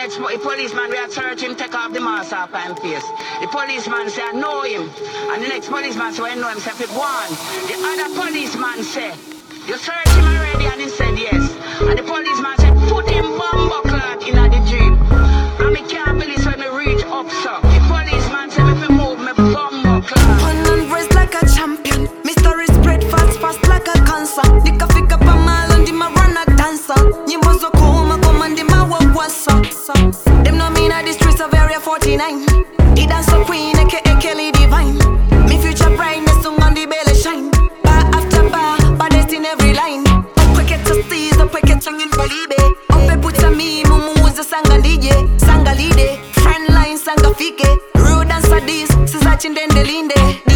The policeman we are searching take off the mask off him face. The policeman say I know him. And the next policeman say I know him, say if one. The other policeman say, you search him already, and he said yes. And the policeman said, put him bumbo clot in the jeep. And me can't believe when me reach up, so the policeman said, if me move me bumbo clot. One on breast like a champion. Me story spread fast, fast like a cancer. The coffee cup a mile and the run a dancer. You must go home and the ma what's up. Them know me in the streets of Area 49. He dance a queen, aka Kelly Divine. Me future brightness sung on the belly shine. Bar after bar, baddest in every line. Upweke to steez, upweke changin balibe. Upe puta mi, mumuza sanga lije. Sanga lide, friend line sanga fike. Road and sadis, sizachindende linde.